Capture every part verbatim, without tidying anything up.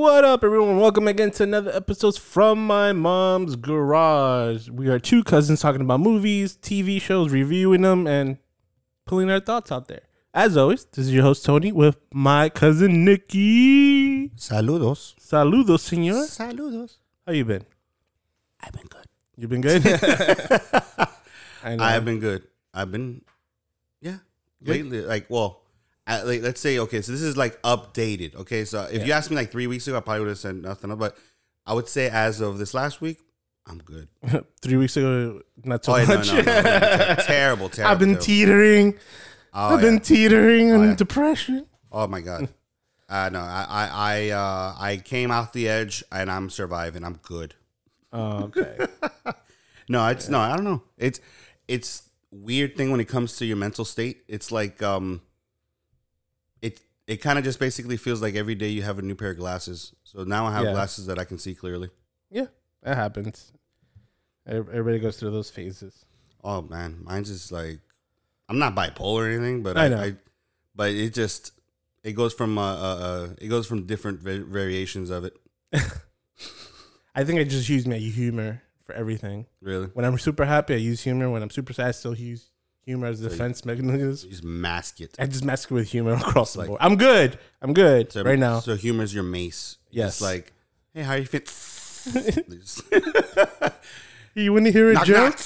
What up, everyone? Welcome again to another episode from my mom's garage. We are two cousins talking about movies, T V shows, reviewing them, and pulling our thoughts out there. As always, this is your host, Tony, with my cousin, Nikki. Saludos. Saludos, senor. Saludos. How you been? I've been good. You been good? I know. I have been good. I've been, yeah, Good. lately. Like, well, I, like, let's say, okay, so this is like updated. Okay, so if Yeah. you asked me like three weeks ago, I probably would have said nothing. But I would say as of this last week, I'm good. Three weeks ago, not so oh, yeah, much. no, no, no, no, no. terrible, terrible. I've been terrible. teetering. Oh, I've been yeah. teetering Oh, on yeah. depression. Oh my god. Uh, no, I, I, I, uh, I came off the edge and I'm surviving. I'm good. Oh, okay. No, it's no, I don't know. It's it's weird thing when it comes to your mental state. It's like um it it kind of just basically feels like every day you have a new pair of glasses. So now I have Yeah. glasses that I can see clearly. Yeah, that happens. Ev- Everybody goes through those phases. Oh man, mine's just like I'm not bipolar or anything, but I I, know. I but it just it goes from uh, uh, uh it goes from different va- variations of it. I think I just use my humor for everything. Really, When I'm super happy, I use humor. When I'm super sad, I still use humor as a So you- defense mechanism. you just mask it. I just mask it with humor across the Like- board. I'm good. I'm good So, right now. So humor's your mace. Yes. It's like, hey, how you fit? You want to hear a Knock, joke?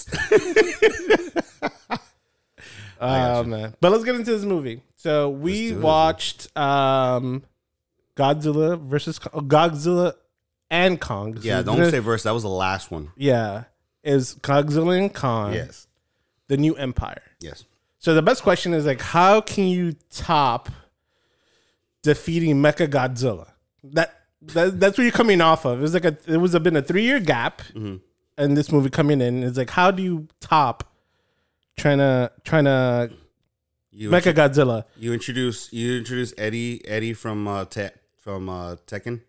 knock. Oh man! But let's get into this movie. So we Let's do it. watched um, Godzilla versus Kong- Godzilla and Kong. Yeah, So don't the- say verse. That was the last one. Yeah, is Godzilla and Kong the new empire? Yes. So the best question is like, how can you top defeating Mecha Godzilla? That, that that's what you're coming off of. It was like a it was a, been a three year gap, Mhm. and this movie coming in. It's like, how do you top trying to trying to You Mecha Godzilla? you introduce you introduce Eddie Eddie from uh te- from uh Tekken.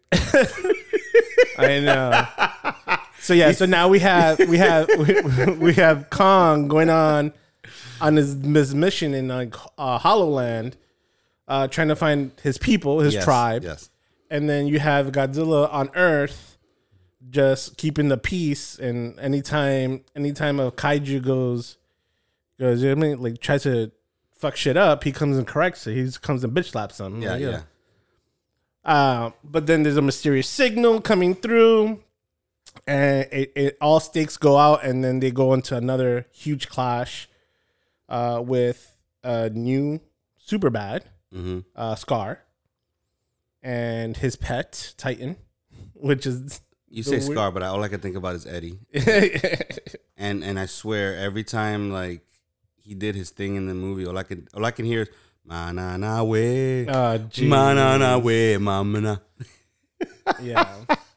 I know. So yeah, so now we have we have we, we have Kong going on on his, his mission in like uh, HoloLand, uh, trying to find his people, his Yes, tribe. Yes. And then you have Godzilla on Earth, just keeping the peace. And anytime, anytime a kaiju goes, goes, you know what I mean, like tries to fuck shit up, he comes and corrects it. He just comes and bitch slaps them. Yeah, Like, yeah. Uh, but then there's a mysterious signal coming through, and it, it all stakes go out, and then they go into another huge clash uh, with a new Superbad, Mm-hmm. uh, Scar, and his pet Titan, which is You The say weird- Scar, but all I can think about is Eddie. And and I swear every time like he did his thing in the movie, all I can all I can hear is ma na na way, uh, ma na na way, mama na. yeah.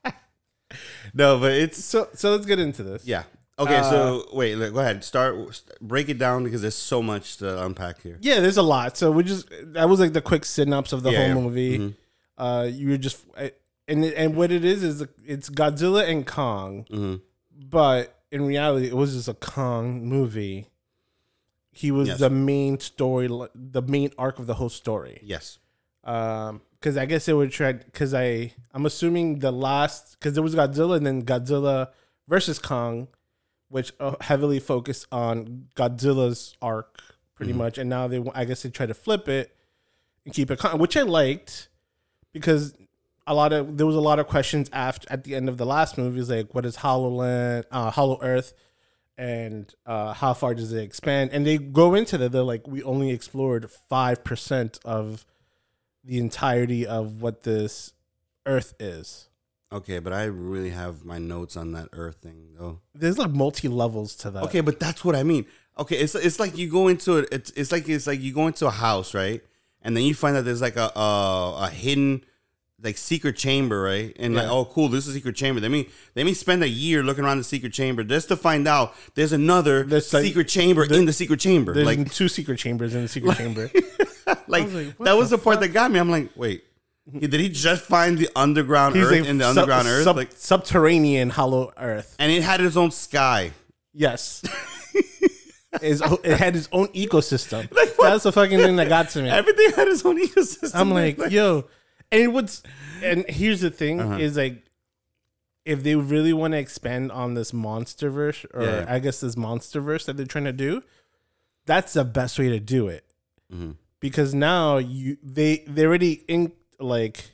No, but it's So so let's get into this. yeah. Okay, Uh, so wait, look, go ahead. Start st- break it down because there's so much to unpack here. Yeah, there's a lot. So we just that was like the quick synopsis of the Yeah, whole yeah. movie. Mhm. Uh, you were just and and what it is is it's Godzilla and Kong, Mhm. but in reality, it was just a Kong movie. He was Yes. the main story, the main arc of the whole story. Yes. Um, because I guess it would try. Because I I'm assuming the last because there was Godzilla and then Godzilla versus Kong, which uh, heavily focused on Godzilla's arc pretty Mhm. much, and now they I guess they try to flip it and keep it Kong, which I liked because a lot of there was a lot of questions after at the end of the last movie is like what is HoloLand, uh, Hollow Earth, and uh, how far does it expand? And they go into that. They're like we only explored five percent of the entirety of what this Earth is. Okay, but I really have my notes on that Earth thing though. There's like multi levels to that. Okay, but that's what I mean. Okay, it's it's like you go into it. It's it's like it's like you go into a house, right? And then you find that there's like a a, a hidden like secret chamber, right? And like, Yeah. oh, cool, this is a secret chamber. Let me let me spend a year looking around the secret chamber just to find out there's another There's, like, secret chamber there- in the secret chamber. There's Like two secret chambers in the secret chamber. like, was like, what that was the the part fuck? that got me. I'm like, wait, he- did he just find the underground He's Earth like in the sub- underground Earth? sub- Like, subterranean Hollow Earth. and it had its own sky. Yes. His, it had its own ecosystem. That's the fucking thing that got to me. Everything had its own ecosystem. I'm like, yo, And what's and here's the thing Uh-huh. is like, if they really want to expand on this monsterverse, or Yeah. I guess this monsterverse that they're trying to do, that's the best way to do it. Mm-hmm. Because now you they they already in like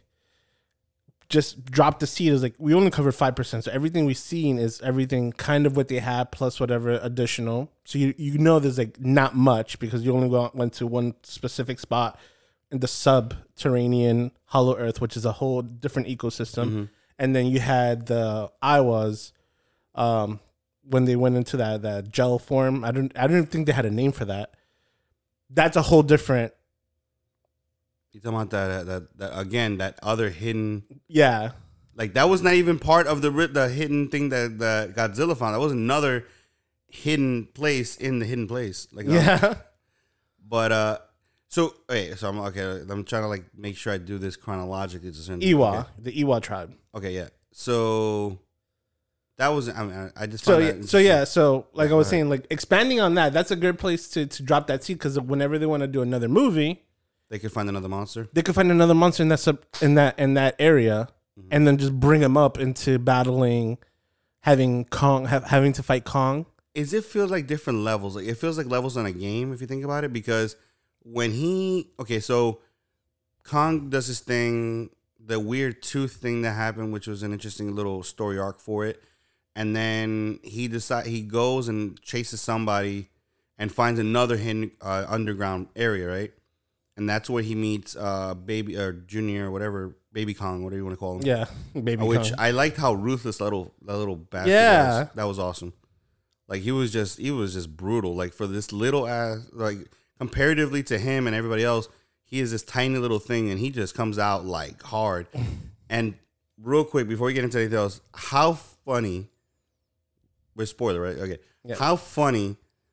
just dropped the seed. Is like we only covered five percent, so everything we've seen is everything kind of what they had plus whatever additional. So you you know there's like not much because you only go, went to one specific spot in the subterranean Hollow Earth, which is a whole different ecosystem. Mm-hmm. And then you had the Iowas um, when they went into that that gel form. I don't I don't think they had a name for that. That's a whole different. You talking about that, that that again? That other hidden, Yeah, like that was not even part of the ri- the hidden thing that, that Godzilla found. That was another hidden place in the hidden place. Like, yeah. um, but uh, so wait, so I'm okay. I'm trying to like make sure I do this chronologically. Just in, Iwa, Okay. the Iwa tribe. okay, yeah. So that was. I mean, I just So found yeah, that so yeah, so like Yeah, I was go saying, like expanding on that, that's a good place to to drop that seed because whenever they want to do another movie, they could find another monster. they could find another monster in that sub in that in that area, Mm-hmm. and then just bring them up into battling, having Kong, have, having to fight Kong. Is it feels like different levels? Like it feels like levels on a game if you think about it. Because when he okay, so Kong does his thing, the weird tooth thing that happened, which was an interesting little story arc for it, and then he decide he goes and chases somebody and finds another hidden uh, underground area, right? And that's where he meets uh baby or Junior or whatever, Baby Kong, whatever you want to call him. Yeah, baby Uh, Which Kong. I liked how ruthless that little that little bastard Yeah. was. That was awesome. Like he was just he was just brutal. Like for this little ass, like comparatively to him and everybody else, he is this tiny little thing and he just comes out like hard. And real quick before we get into anything else, how funny we're spoiler, right? Okay. Yeah. How funny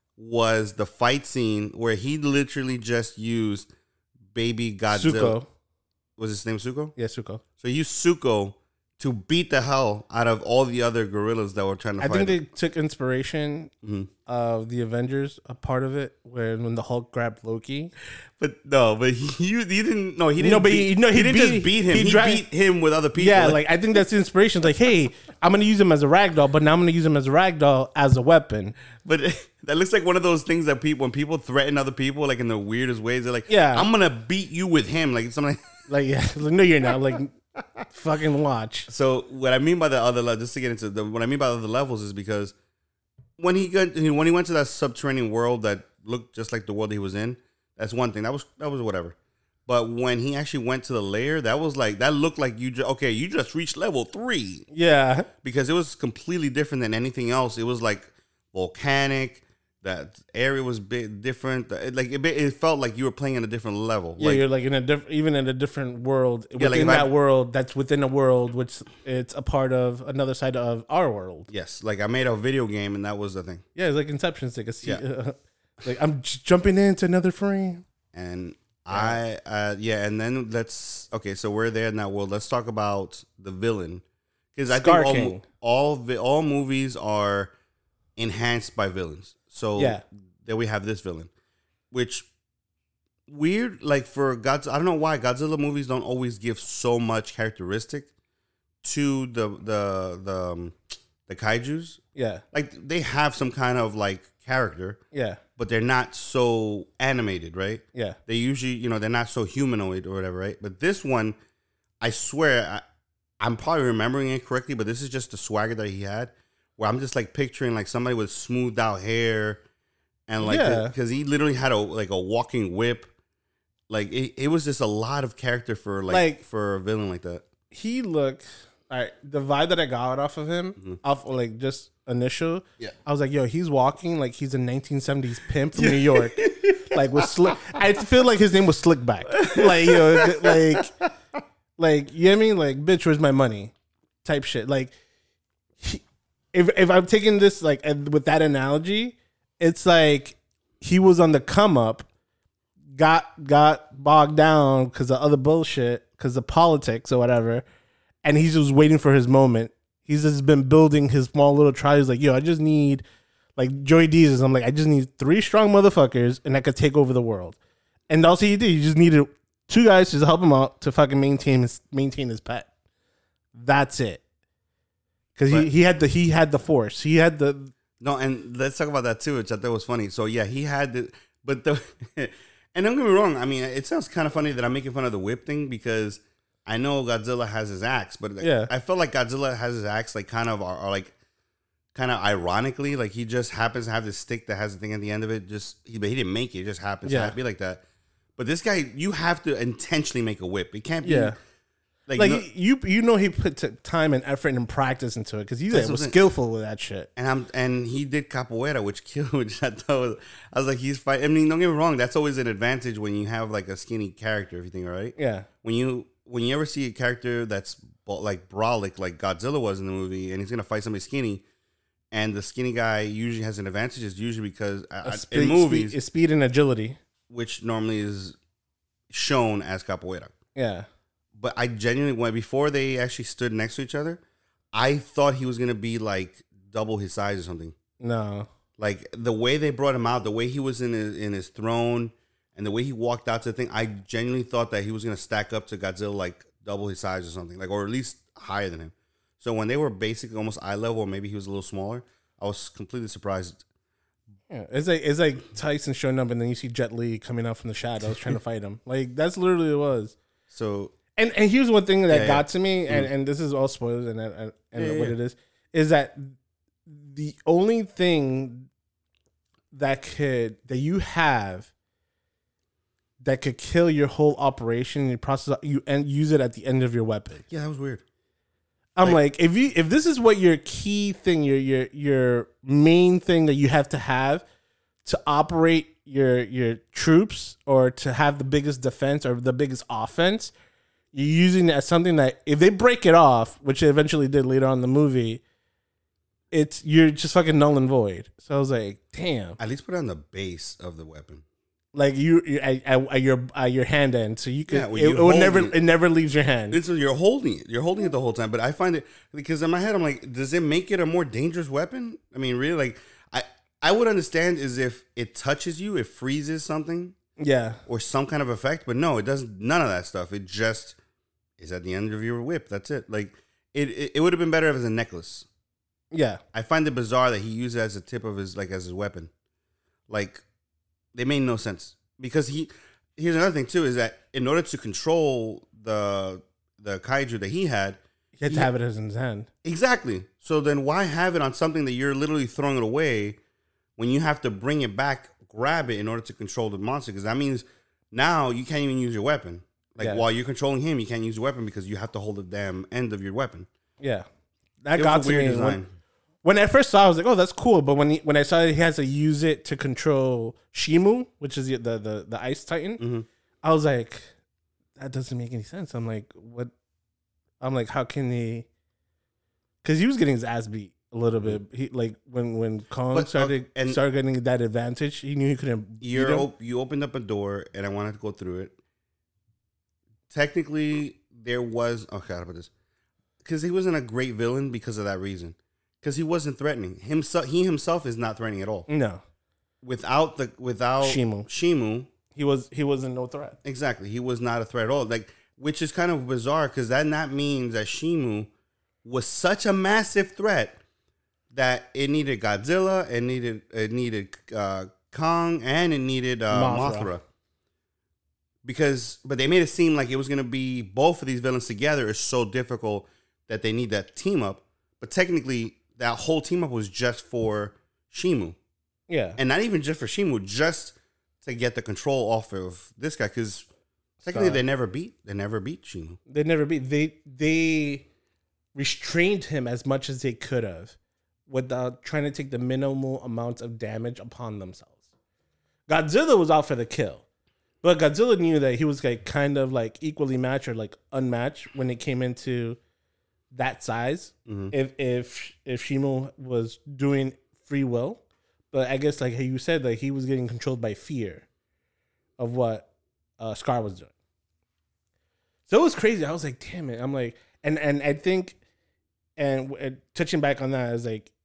was the fight scene where he literally just used baby Godzilla? Suko. Was his name Suko? Yeah, Suko. So you Suko to beat the hell out of all the other gorillas that were trying to I fight. think they took inspiration Mhm. of the Avengers, a part of it, where when the Hulk grabbed Loki. But no, but he, he didn't. No, he didn't. No, but beat, he- no, he didn't beat- just beat him. he He, dra- beat him with other people. Yeah, like I think that's the inspiration. It's like, hey, I'm gonna use him as a ragdoll, but now I'm gonna use him as a ragdoll as a weapon. but that looks like one of those things that people, when people threaten other people, like in the weirdest ways, they're like, Yeah. I'm gonna beat you with him," like something. Like, yeah, like, no, you're not. Like, fucking watch. So what I mean by the other, le- just to get into the, what I mean by the other levels is because when he got when he went to that subterranean world that looked just like the world he was in, that's one thing. That was that was whatever. But when he actually went to the lair, that was like that looked like you just okay, you just reached level three Yeah, because it was completely different than anything else. It was like volcanic. That area was bit different. It, like it, it felt like you were playing at a different level. yeah. Like, You're like in a different, even in a different world Yeah, like within if I- that world. That's within a world, which it's a part of another side of our world. yes, like I made a video game and that was the thing. Yeah, it's like Inception. It's like a C- Yeah. uh, like I'm j- jumping into another frame. And I, uh, yeah, and then let's okay. So we're there in that world. Let's talk about the villain because I Scar think all King. mo- all vi- all movies are enhanced by villains. So Yeah. there we have this villain, which weird like for Godzilla. I don't know why Godzilla movies don't always give so much characteristic to the the the um, the kaiju's. Yeah, Like they have some kind of like character, yeah, but they're not so animated, right? yeah. They usually, you know, they're not so humanoid or whatever, right? But this one, I swear, I, I'm probably remembering it correctly, but this is just the swagger that he had, where I'm just like picturing like somebody with smoothed out hair, and like Yeah. because he literally had a like a walking whip, like it, it was just a lot of character for like, Like- for a villain like that. He looked. All right, the vibe that I got off of him, off like just initial, Yeah. I was like, yo, he's walking like he's a nineteen seventies pimp from New York, like with slick. I feel like his name was Slickback, like you know, like, like you know what I mean, like bitch, where's my money, type shit. Like, he, if if I'm taking this like and with that analogy, it's like he was on the come up, got got bogged down because of other bullshit, because of politics or whatever. And he's just waiting for his moment. He's just been building his small little tribe. He's like, yo, I just need, like Joey Diaz. I'm like, I just need three strong motherfuckers and I could take over the world. And also he did. He just needed two guys to help him out to fucking maintain his maintain his pet. That's it. Because he, he had the he had the force. He had the no, and let's talk about that too, which I thought was funny. So yeah, he had the but the and don't get me wrong. I mean, it sounds kind of funny that I'm making fun of the whip thing because I know Godzilla has his axe, but yeah. I felt like Godzilla has his axe like kind of or, or like kind of ironically, like he just happens to have this stick that has a thing at the end of it. Just he, but he didn't make it. It just happens yeah. to be like that. But this guy, you have to intentionally make a whip. It can't be. Yeah. Like, like no, you, you know, he put t- time and effort and practice into it because he was skillful with that shit. And I'm and he did capoeira, which killed. Which I thought was, I was like, he's fighting. I mean, don't get me wrong. That's always an advantage when you have like a skinny character. If you think right, yeah. When you when you ever see a character that's like brolic, like Godzilla was in the movie, and he's gonna fight somebody skinny, and the skinny guy usually has an advantage. Is usually because uh, speed, in movies, speed, speed and agility, which normally is shown as capoeira. Yeah. But I genuinely, when before they actually stood next to each other, I thought he was gonna be like double his size or something. No, like the way they brought him out, the way he was in his in his throne, and the way he walked out to the thing, I genuinely thought that he was gonna stack up to Godzilla like double his size or something, like or at least higher than him. So when they were basically almost eye level, or maybe he was a little smaller, I was completely surprised. Yeah, it's like it's like Tyson showing up, and then you see Jet Li coming out from the shadows trying to fight him. Like that's literally what it was. So. And and here's one thing that yeah, got yeah. to me, and, mm. and this is all spoilers, and and, and yeah, what yeah. it is, is that the only thing that could that you have that could kill your whole operation, your process, you and use it at the end of your weapon. Yeah, that was weird. I'm like, like if you if this is what your key thing, your your your main thing that you have to have to operate your your troops or to have the biggest defense or the biggest offense, you're using it as something that if they break it off, which they eventually did later on in the movie, it's you're just fucking null and void. So I was like, damn. At least put it on the base of the weapon, like you, you at, at your at your hand end, so you could. Yeah, well, it, it would never. It. it never leaves your hand. It's, you're holding it. You're holding it the whole time. But I find it because in my head, I'm like, does it make it a more dangerous weapon? I mean, really, like I I would understand is if it touches you, it freezes something. Yeah. Or some kind of effect, but no, it does none of that stuff. It just is at the end of your whip. That's it. Like it, it, it would have been better if it was a necklace. Yeah, I find it bizarre that he used it as a tip of his like as his weapon. Like they made no sense because he. Here's another thing too: is that in order to control the the kaiju that he had, he had to he, have it in his hand. Exactly. So then, why have it on something that you're literally throwing it away when you have to bring it back, grab it in order to control the monster? Because that means now you can't even use your weapon. Like, yeah. while you're controlling him, you can't use your weapon because you have to hold the damn end of your weapon. Yeah. That it got to me. When, when I first saw it, I was like, oh, that's cool. But when he, when I saw that he has to use it to control Shimu, which is the the, the, the Ice Titan, mm-hmm. I was like, that doesn't make any sense. I'm like, what? I'm like, how can he? Because he was getting his ass beat a little bit. He like when when Kong but, started uh, and started getting that advantage, he knew he couldn't. You're op- you opened up a door, and I wanted to go through it. Technically, there was oh god about this because he wasn't a great villain because of that reason. Because he wasn't threatening himself. He himself is not threatening at all. No, without the without Shimu, Shimu, he was he wasn't no threat. Exactly, he was not a threat at all. Like, which is kind of bizarre because that not means that Shimu was such a massive threat that it needed Godzilla, it needed it needed uh, Kong, and it needed uh, Mothra. Mothra. Because, but they made it seem like it was going to be both of these villains together is so difficult that they need that team up. But technically, that whole team up was just for Shimu. Yeah. And not even just for Shimu, just to get the control off of this guy. Because technically, Sorry. they never beat, they never beat Shimu. They never beat. They they restrained him as much as they could have without trying to take the minimal amounts of damage upon themselves. Godzilla was out for the kill. But Godzilla knew that he was like kind of like equally matched or like unmatched when it came into that size. Mm-hmm. If if if Shimu was doing free will, but I guess like how you said, like he was getting controlled by fear of what uh, Scar was doing. So it was crazy. I was like, damn it. I'm like, and and I think, and, and touching back on that, I was like,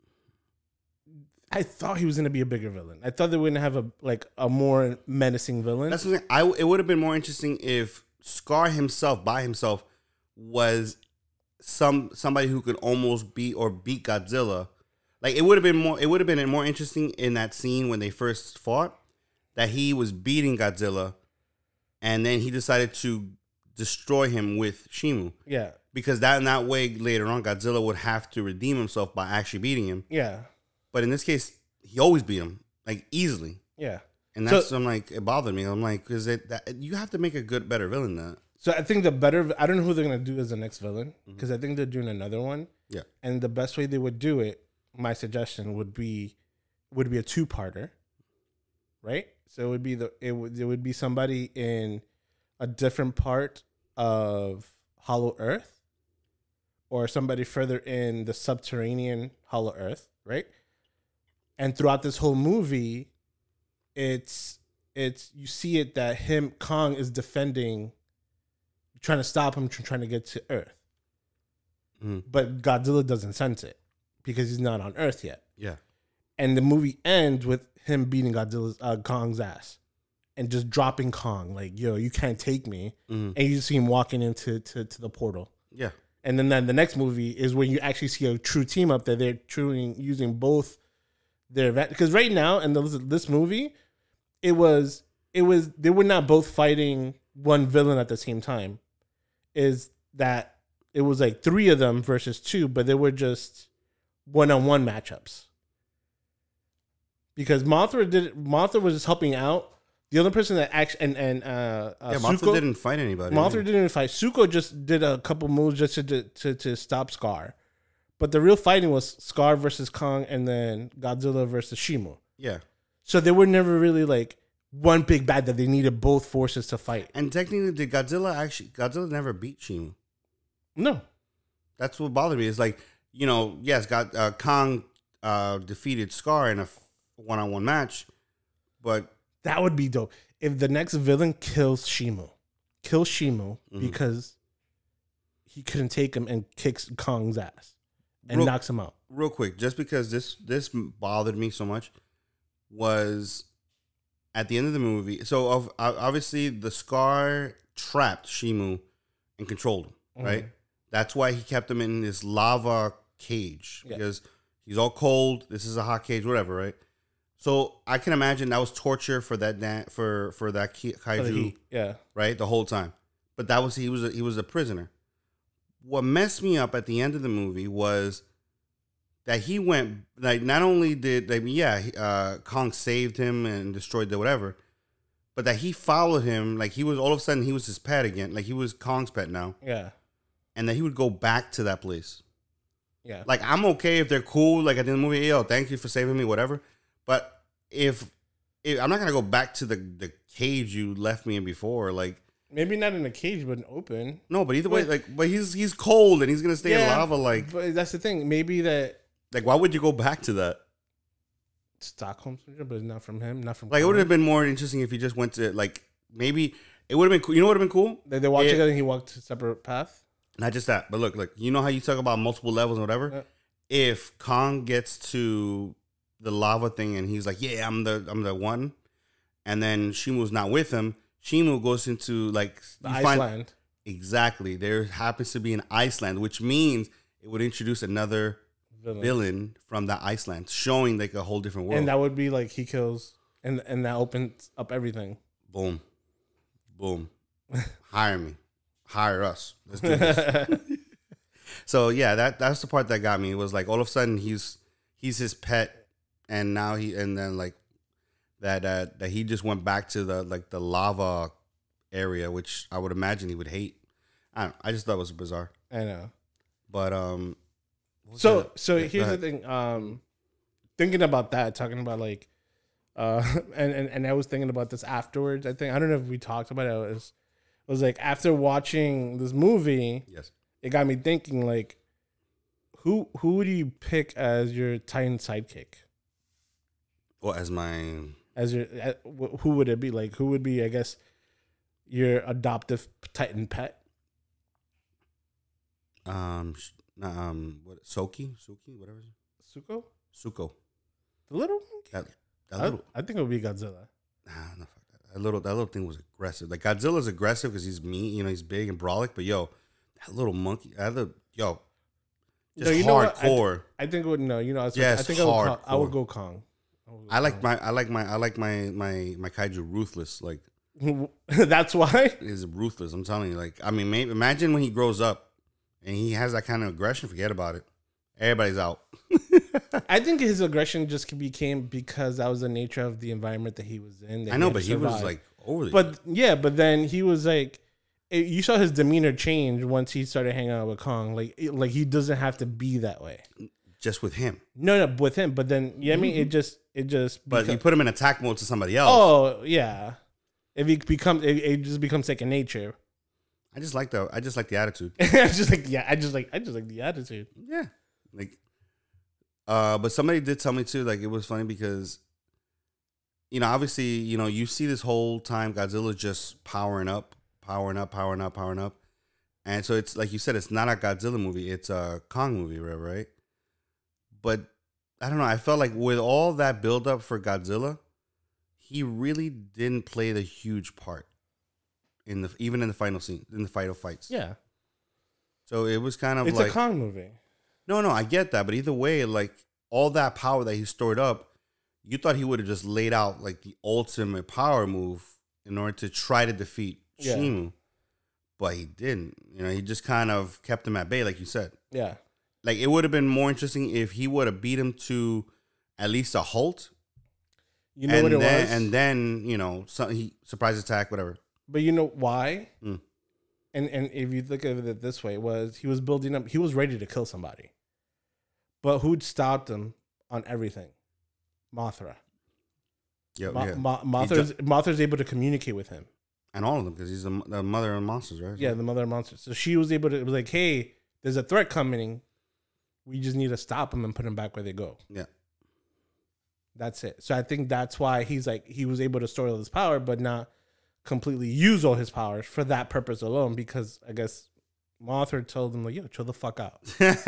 I thought he was going to be a bigger villain. I thought they wouldn't have a like a more menacing villain. That's the thing. I it would have been more interesting if Scar himself by himself was some somebody who could almost beat or beat Godzilla. Like it would have been more. It would have been more interesting in that scene when they first fought that he was beating Godzilla, and then he decided to destroy him with Shimu. Yeah. Because that in that way later on, Godzilla would have to redeem himself by actually beating him. Yeah. But in this case, he always beat him like easily. Yeah. And that's So- I'm like it bothered me. I'm like, because it that you have to make a good, better villain than that. So I think the better, I don't know who they're going to do as the next villain because I think they're doing another one. Yeah. And the best way they would do it, my suggestion would be, would be a two parter, right? So it would be the, it would, it would be somebody in a different part of Hollow Earth or somebody further in the subterranean Hollow Earth, right? And throughout this whole movie, it's, it's, you see it that him, Kong is defending, trying to stop him from trying to get to Earth. Mm. But Godzilla doesn't sense it because he's not on Earth yet. Yeah. And the movie ends with him beating Godzilla's uh, Kong's ass and just dropping Kong like, yo, you can't take me. Mm. And you just see him walking into to, to the portal. Yeah. And then, then the next movie is when you actually see a true team up that they're truly using both their because right now in the, this movie, it was it was they were not both fighting one villain at the same time. Is that it was like three of them versus two, but they were just one-on-one matchups. Because Mothra did Mothra was just helping out. The other person that actually and and uh, uh Yeah, Mothra Zuko, didn't fight anybody. Mothra didn't fight. Zuko just did a couple moves just to, to to stop Scar. But the real fighting was Scar versus Kong and then Godzilla versus Shimu. Yeah. So they were never really like one big bad that they needed both forces to fight. And technically, did Godzilla actually? Godzilla never beat Shimu. No. That's what bothered me. Is like, you know, yes, got uh, Kong uh, defeated Scar in a one on one match, but That would be dope. If the next villain kills Shimu. Kills Shimu Mhm. because he couldn't take him and kicks Kong's ass and Real- knocks him out. real quick, just because this this bothered me so much, was at the end of the movie. So of uh, obviously the Scar trapped Shimu and controlled him, right? That's why he kept him in this lava cage Yeah. because he's all cold. This is a hot cage, whatever, right? So I can imagine that was torture for that da- for for that ki- So kaiju, he- yeah. right? The whole time, but that was he was a, he was a prisoner. What messed me up at the end of the movie was that he went like not only did like yeah he- uh, Kong saved him and destroyed the whatever, but that he followed him like he was all of a sudden he was his pet again, like he was Kong's pet now, Yeah. and that he would go back to that place. Yeah. Like I'm okay if they're cool, like at the end of the movie, yo, thank you for saving me, whatever. But if, if I'm not gonna go back to the the cage you left me in before, like Maybe not in a cage, but in open. no, but either way, Wait. like but he's he's cold and he's gonna stay in Yeah, lava, like But that's the thing. Maybe that like why would you go back to that? Stockholm syndrome, but it's not from him, not from Like it would have been more interesting if he just went to like maybe it would have been cool. You know what would have been cool? They, they walked It- together and he walked a separate path. Not just that, but look, like you know how you talk about multiple levels and whatever. Yeah. If Kong gets to the lava thing and he's like, "Yeah, I'm the I'm the one," and then Shimu's not with him, Shimu goes into like The you find- Iceland. exactly. There happens to be an Iceland, which means it would introduce another Villain. villain from that Iceland, showing like a whole different world. And that would be like he kills and and that opens up everything. Boom, boom. Hire me, hire us. Let's do this. So yeah, that that's the part that got me. It was like all of a sudden he's he's his pet, and now he and then like that uh, that he just went back to the like the lava area, which I would imagine he would hate. I don't, I just thought it was bizarre. I know. But um, what's So that? so Yeah, go here's the ahead. thing. Um, thinking about that, talking about like, uh, and, and and I was thinking about this afterwards. I think I don't know if we talked about it. It was, it was like after watching this movie, Yes. it got me thinking like, who who would you pick as your Titan sidekick? Well, as my As your uh, wh- who would it be? Like who would be? I guess your adoptive Titan pet. um sh- um what Soki Suki whatever it is. Suko, Suko the little one. that that I, little I think it would be Godzilla. nah no fuck that that little that little thing was aggressive. Like Godzilla's aggressive because he's mean, you know, he's big and brolic. But yo, that little monkey, that little yo, just no, you know what? hardcore. I, th- I think it would no, you know, I, was, Yes, I think I would, call, I would hardcore. go Kong. I, would go I like Kong. my I like my I like my my my kaiju ruthless. Like That's why. is ruthless. I'm telling you. Like I mean, maybe, imagine when he grows up and he has that kind of aggression. Forget about it. Everybody's out. I think his aggression just became because that was the nature of the environment that he was in. that I know, had but to he was survive. like over the But yeah, but then he was like, it, you saw his demeanor change once he started hanging out with Kong. Like, it- like he doesn't have to be that way. just with him. No, no, with him. But then, yeah, I mean, it just, it just. But beca- you put him in attack mode to somebody else. oh yeah, if he becomes, it, it just becomes second nature. I just like the I just like the attitude. I just like, yeah, I just like, I just like the attitude. Yeah. Like uh but somebody did tell me too, like it was funny because you know, obviously, you know, you see this whole time Godzilla just powering up, powering up, powering up, powering up. And so it's like you said, it's not a Godzilla movie, it's a Kong movie, right? right? But I don't know, I felt like with all that build up for Godzilla, he really didn't play the huge part in the even in the final scene, in the final fights. Yeah, So it was kind of it's like a Kong movie. No, no, I get that, but either way, like all that power that he stored up, you thought he would have just laid out like the ultimate power move in order to try to defeat Yeah. Shimu, but he didn't. You know, he just kind of kept him at bay, like you said. Yeah, Like it would have been more interesting if he would have beat him to at least a halt, you know and what it then was, and then you know, some, he surprise attack, whatever. but you know why? Mm. And and if you look at it this way, was he was building up, he was ready to kill somebody, but who'd stopped him on everything? Mothra. Yeah, Mo- yeah. Mo- Mothra's Mothra's able to communicate with him. And all of them because he's the, the mother of monsters, right? Yeah, the mother of monsters. So she was able to, it was like, hey, there's a threat coming. We just need to stop them and put them back where they go. Yeah. That's it. So I think that's why he's like, he was able to store all his power, but not completely use all his powers for that purpose alone. Because I guess Mothra told him, like, yo, chill the fuck out.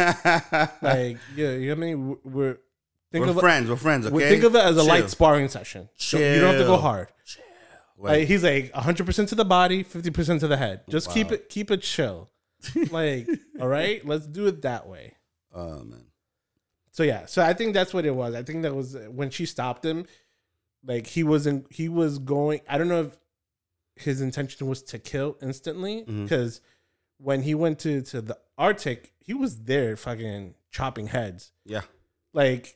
Like, yeah, you know what I mean? We're, think we're of friends. We're friends. it, Okay. think of it as a Chill. light sparring session. So you don't have to go Chill. hard. Like, Like, he's like one hundred percent to the body, fifty percent to the head. Just keep Wow. it, keep it chill. Like, all right, let's do it that way. oh man. So yeah, so I think that's what it was. I think that was when she stopped him. Like he wasn't, he was going. I don't know if his intention was to kill instantly, Mhm. because when he went to to the Arctic, he was there fucking chopping heads. Yeah. Like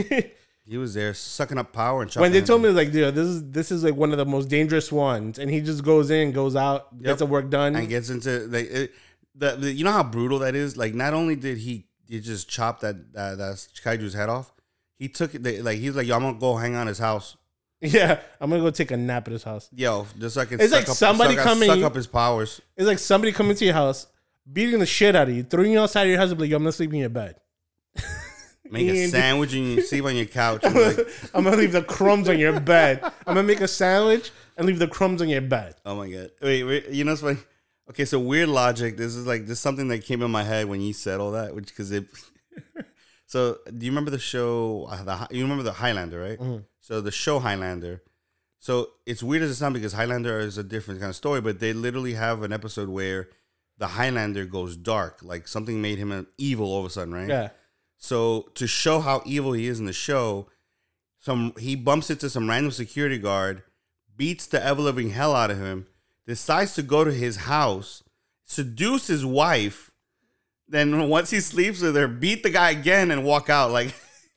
He was there sucking up power and when chopping they heads told me off. like, dude, this is this is like one of the most dangerous ones, and he just goes in, goes out, Yep. gets the work done. and gets into like it, the, the you know how brutal that is. Like not only did he he just chop that uh, that kaiju's head off, he took it they, like he's like, yo, I'm gonna go hang out at his house, Yeah, I'm gonna go take a nap at his house. yo, just so I can. It's suck like up, somebody suck, coming- suck up his powers. It's like somebody coming to your house, beating the shit out of you, throwing you outside of your house, and be like, yo, I'm gonna sleep in your bed. Make a And- sandwich and you sleep on your couch. I'm And gonna, like, I'm gonna leave the crumbs on your bed. I'm gonna make a sandwich and leave the crumbs on your bed. oh my god! Wait, wait, you know what's funny? Okay, so weird logic. This is like this is something that came in my head when you said all that, which because it. So, do you remember the show? Uh, the, you remember the Highlander, right? Mhm. So the show Highlander. So it's weird as it sounds because Highlander is a different kind of story, but they literally have an episode where the Highlander goes dark, like something made him an evil all of a sudden, right? Yeah, So to show how evil he is in the show, some he bumps into some random security guard, beats the ever living hell out of him, decides to go to his house, seduce his wife, then once he sleeps with her, beat the guy again and walk out. Like,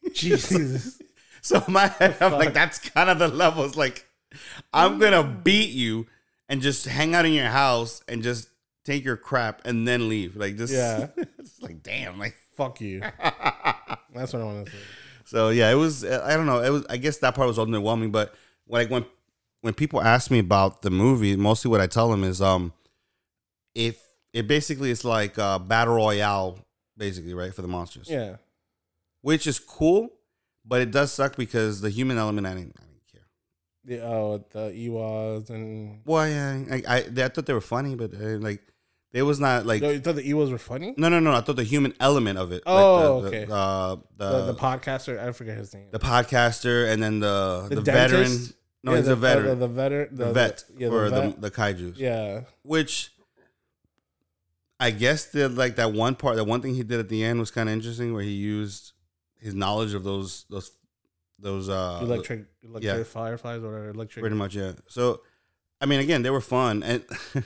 Jesus. so in my head, I'm like, Fuck. that's kind of the levels. Like, I'm gonna beat you and just hang out in your house and just take your crap and then leave. Like this, Yeah. it's like damn, like. Fuck you. That's what I want to say. So yeah, it was. I don't know. It was. I guess that part was underwhelming. But like when when people ask me about the movie, mostly what I tell them is, um, if it basically is like a battle royale, basically, right, for the monsters. Yeah. Which is cool, but it does suck because the human element, I didn't, I didn't care. The oh the Ewoks and Well, yeah, I I, I thought they were funny, but uh, like it was not like. Yo, you thought the Ewoks were funny? No, no, no. I thought the human element of it. Oh, like the, okay. The, uh, the, The, the podcaster, I forget his name. the podcaster, and then the The the, dentist? veteran. No, yeah, he's the, a veteran. The, the veteran, the, the vet the, yeah, for the, the, vet. the kaijus. Yeah, Which I guess the like that one part, that one thing he did at the end was kind of interesting, where he used his knowledge of those those those uh electric, electric yeah. fireflies or whatever. Electric. Pretty much, yeah. So, I mean, again, they were fun. And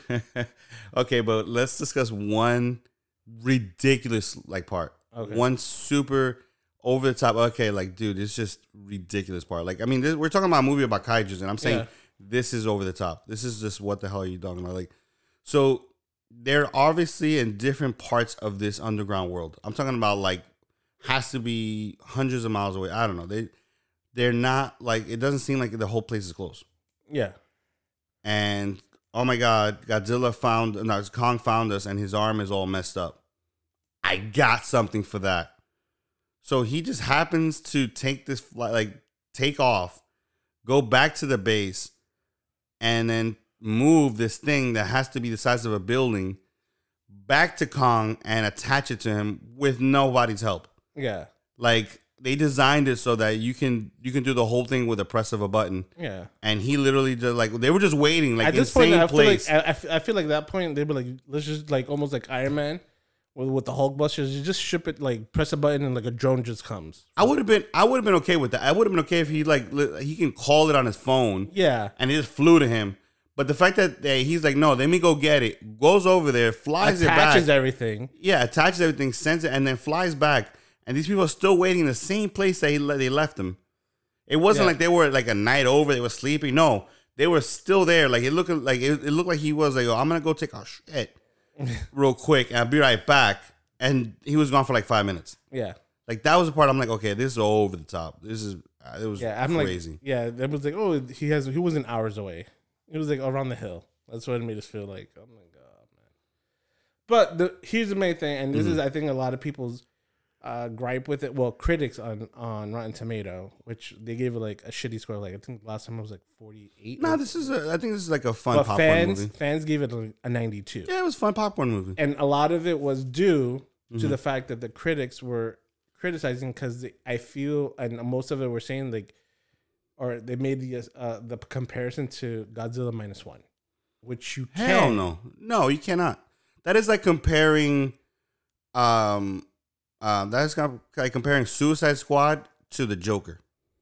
okay, but let's discuss one ridiculous like part. Okay. One super over the top. Okay, like, dude, it's just ridiculous part. Like, I mean, this, we're talking about a movie about kaijus, and I'm saying Yeah. this is over the top. This is just what the hell are you talking about? Like, so they're obviously in different parts of this underground world. I'm talking about like has to be hundreds of miles away. I don't know. They they're not like, it doesn't seem like the whole place is close. Yeah. And oh my God, Godzilla found, no, Kong found us, and his arm is all messed up. I got something for that. So he just happens to take this flight, like take off, go back to the base, and then move this thing that has to be the size of a building back to Kong and attach it to him with nobody's help. Yeah. Like, they designed it so that you can you can do the whole thing with a press of a button. Yeah. And he literally just like, they were just waiting, like, At this insane point, I feel place. like I, I feel- I feel like that point they'd be like, let's just like almost like Iron Man with, with the Hulkbusters. You just ship it, like press a button and like a drone just comes. I would have been I would have been okay with that. I would have been okay if he like li- he can call it on his phone. Yeah. And it just flew to him. But the fact that they, he's like, no, let me go get it. Goes over there, flies Attaches it back. everything. Yeah, attaches everything, sends it, and then flies back. And these people are still waiting in the same place that he, le- they left them. It wasn't Yeah. like they were like a night over, they were sleeping. No, they were still there. Like it looked like it, it looked like he was like, oh, I'm gonna go take a shit real quick, and I'll be right back. And he was gone for like five minutes. Yeah. Like that was the part I'm like, okay, this is over the top. This is uh, it was Yeah. I'm crazy. like, yeah. It was like, oh, he has. He wasn't hours away. It was like around the hill. That's what it made us feel like. Oh my God, man. But the here's the main thing, and this Mm-hmm. is I think a lot of people's uh, gripe with it. Well, critics on on Rotten Tomato, which they gave it like a shitty score. Like I think last time it was like forty-eight. No, this is a, I think this is like a fun but popcorn fans movie. fans gave it like a ninety-two. Yeah, it was a fun popcorn movie. And a lot of it was due to Mm-hmm. the fact that the critics were criticizing because I feel, and most of it were saying like, or they made the uh, the comparison to Godzilla minus one, which you Hell can't. no, no, you cannot. That is like comparing, um, uh, that is com- like comparing Suicide Squad to the Joker.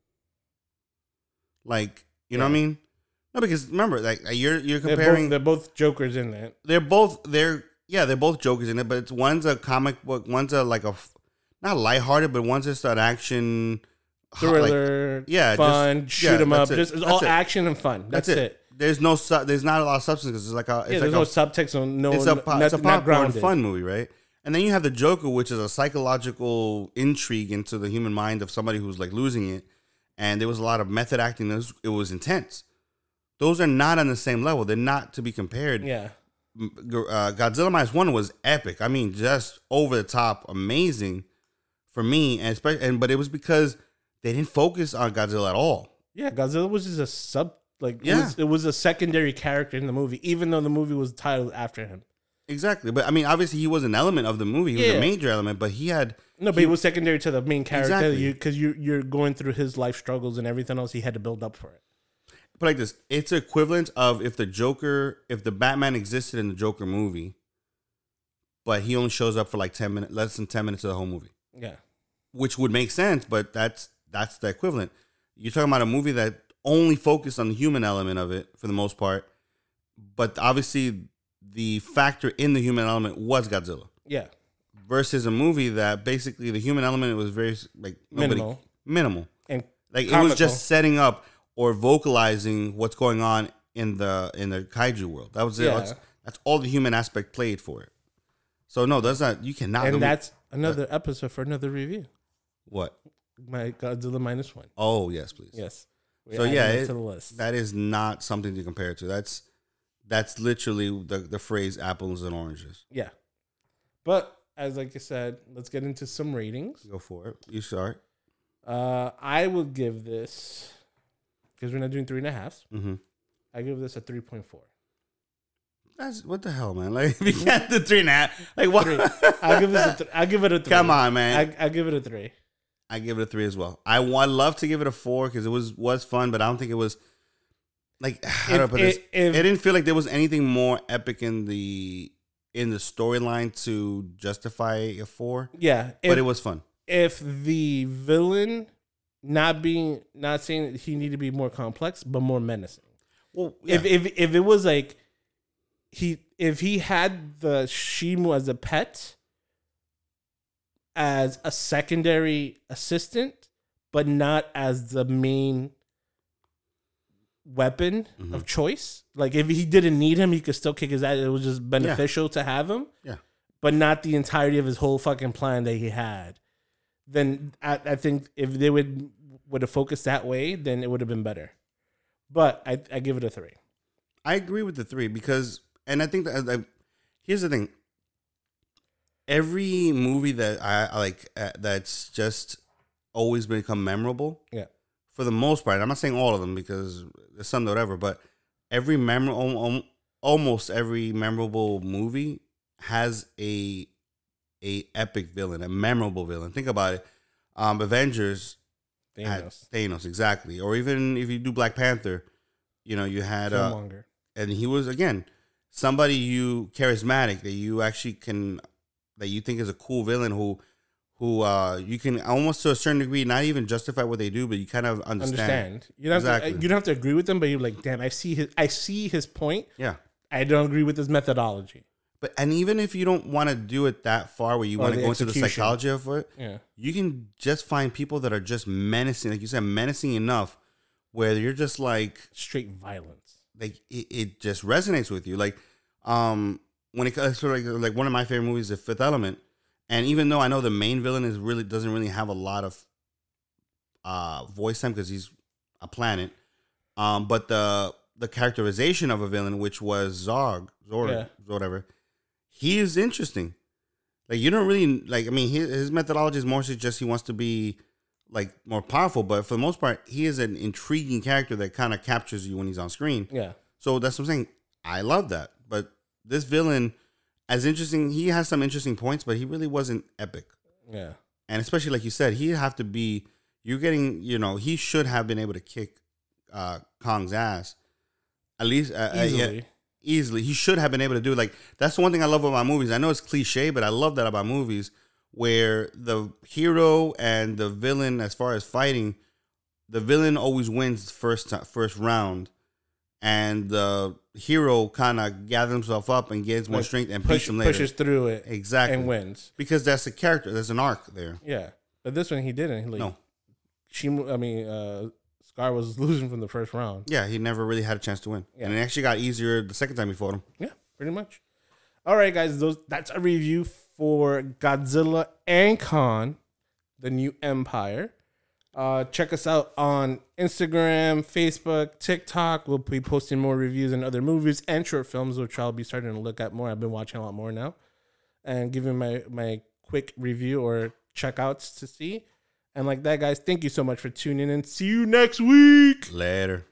Like, you know what I mean? No, because remember, like you're you're They're comparing. both, they're both Jokers in it. They're both they're yeah they're both Jokers in it, but it's one's a comic book, one's a like a f- not lighthearted, but one's just an action Thriller, like, yeah, fun, just- shoot yeah, 'em up. that's it. Just, it's That's all it. action and fun. That's, it. There's no su- there's not a lot of substance. 'Cause it's like a it's Yeah, like there's a, no subtext, no, no it's a po- not, it's a not popcorn grounded. fun movie, right? And then you have the Joker, which is a psychological intrigue into the human mind of somebody who's like losing it. And there was a lot of method acting. It was, it was intense. Those are not on the same level. They're not to be compared. Yeah, Uh, Godzilla minus one was epic. I mean, just over the top, amazing for me. And especially, and but it was because they didn't focus on Godzilla at all. yeah. Godzilla was just a sub, like Yeah. it, was, it was a secondary character in the movie, even though the movie was titled after him. Exactly. But I mean, obviously, he was an element of the movie. He was Yeah. a major element, but he had. No, but he, it was secondary to the main character. Exactly. You because you you're going through his life struggles and everything else. He had to build up for it. But like this, it's equivalent of if the Joker, if the Batman existed in the Joker movie, but he only shows up for like ten minutes, less than ten minutes of the whole movie, Yeah, which would make sense. But that's that's the equivalent. You're talking about a movie that only focused on the human element of it for the most part, but obviously the factor in the human element was Godzilla. yeah, Versus a movie that basically the human element was very like nobody, Minimal. minimal. and Like it comical. was just setting up or vocalizing what's going on in the in the kaiju world. That was it. Yeah. That's, that's all the human aspect played for it. So no, that's not. You cannot. and no, that's another episode for another review. what. My Godzilla minus one. Oh yes, please. Yes. We're So adding yeah, it it- to the list. That is not something to compare to. That's that's literally the the phrase apples and oranges. Yeah, but as like I said, let's get into some ratings. Go for it. You start. Uh, I will give this because we're not doing three and a half. Mm-hmm. I give this a three point four. That's what the hell, man. Like if you got the three and a half, like what? Three. I'll give this. A th- I'll give it a three. Come on, man. I I give it a three. I give it a three as well. I would love to give it a four because it was was fun, but I don't think it was like how do I If- put this? if- if- It didn't feel like there was anything more epic in the in the storyline to justify a four. Yeah, But if, it was fun. if the villain not being not saying that he needed to be more complex, but more menacing. Well, yeah. If if if it was like he if he had the Shimu as a pet as a secondary assistant, but not as the main weapon Mhm. of choice. Like if he didn't need him, he could still kick his ass. It was just beneficial to have him. Yeah. But not the entirety of his whole fucking plan that he had. Then I, I think if they would would have focused that way, then it would have been better. But I, I give it a three. I agree with the three because, and I think that like, here's the thing. Every movie that I, I like uh, that's just always become memorable. Yeah. For the most part, I'm not saying all of them because there's some whatever, but every memorable, almost every memorable movie has a a epic villain, a memorable villain. Think about it. Um, Avengers had Thanos. Thanos, exactly. Or even if you do Black Panther, you know, you had uh, Killmonger. and he was again somebody you charismatic that you actually can that you think is a cool villain who who uh you can almost to a certain degree not even justify what they do, but you kind of understand. Understand. You don't, have Exactly. to, you don't have to agree with them, but you're like, damn, I see his I see his point. Yeah. I don't agree with his methodology. But and even if you don't want to do it that far where you Or want to the go into the execution. psychology of it, Yeah. you can just find people that are just menacing, like you said, menacing enough where you're just like Straight violence. like it, it just resonates with you. Like um when it comes to like like one of my favorite movies is Fifth Element, and even though I know the main villain is really doesn't really have a lot of uh voice time because he's a planet, um but the the characterization of a villain, which was Zog, Zord, Yeah. whatever, he is interesting. Like you don't really like. I mean, his, his methodology is mostly just he wants to be like more powerful, but for the most part, he is an intriguing character that kind of captures you when he's on screen. Yeah. So that's what I'm saying. I love that. But this villain, as interesting, he has some interesting points, but he really wasn't epic. Yeah. And especially like you said, he'd have to be. You're getting, you know, he should have been able to kick uh, Kong's ass at least uh, Easily. Uh, yeah, easily. He should have been able to do like that's the one thing I love about movies. I know it's cliche, but I love that about movies where the hero and the villain, as far as fighting, the villain always wins first ti- first round, and the hero kind of gathers himself up and gains more Like, strength and Push, beats him later. pushes through it Exactly, and wins. because that's a character. There's an arc there. Yeah. But this one he didn't. He, like, No, She, I mean, uh, Scar was losing from the first round. yeah, he never really had a chance to win, Yeah. and it actually got easier the second time he fought him. Yeah, pretty much. All right, guys, those that's a review for Godzilla and Kong, the new Empire. Uh, check us out on Instagram, Facebook, TikTok. We'll be posting more reviews and other movies and short films, which I'll be starting to look at more. I've been watching a lot more now, and giving my my quick review or checkouts to see. And like that, guys, thank you so much for tuning in. See you next week. Later.